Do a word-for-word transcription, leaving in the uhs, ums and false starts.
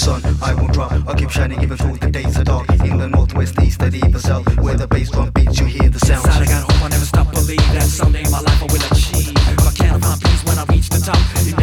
sun, I won't drop. I'll keep shining even though the days are dark. In the northwest, east, and even south, where the bass drum beats, you hear the sound. Inside I got hope, I never stop, believe that someday my life I will achieve. But I can't find peace when I reach the top. You